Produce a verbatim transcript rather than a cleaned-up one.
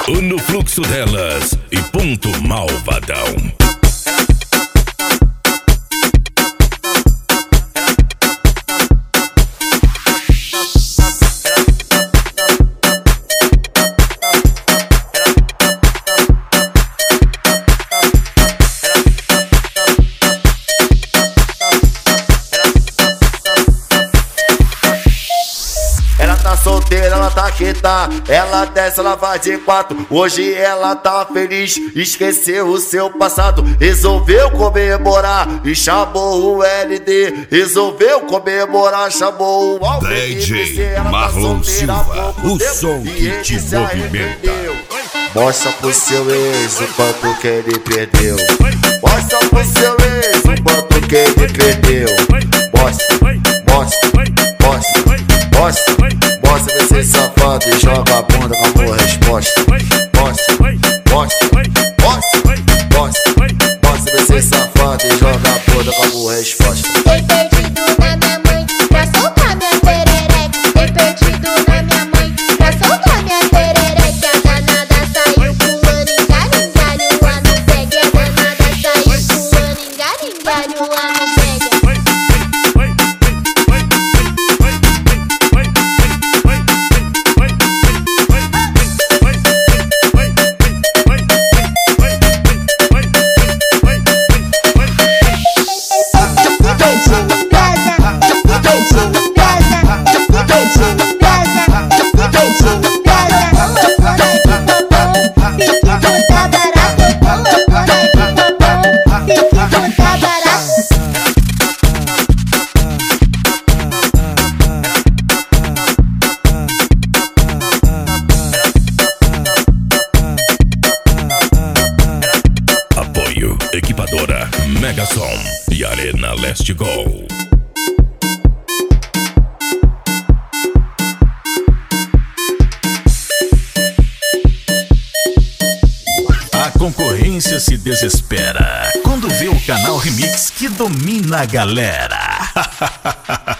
No fluxo delas e ponto malvadão. Solteira, ela tá quieta, ela desce, ela vai de quatro. Hoje ela tá feliz, esqueceu o seu passado. Resolveu comemorar e chamou o L D. Resolveu comemorar, chamou o Alfred. D J Marlon Silva, o som que te movimenta. Mostra pro seu ex o quanto que ele perdeu. Mostra pro seu ex o quanto que ele perdeu. Mostra, mostra, mostra, mostra. Mostra você safado e joga a bunda com a boa resposta. Mostra, mostra, mostra, mostra. Mostra você safado e joga a bunda com a boa resposta. Tem perdido na minha mãe pra soltar minha perereca. Tem perdido na minha mãe pra soltar minha perereca. A danada saiu pulando, engalho, engalho lá no pegue. A danada saiu pulando, engalho, engalho lá no pegue. Equipadora Megasom e Arena Let's Go. A concorrência se desespera quando vê o canal Remix que domina a galera.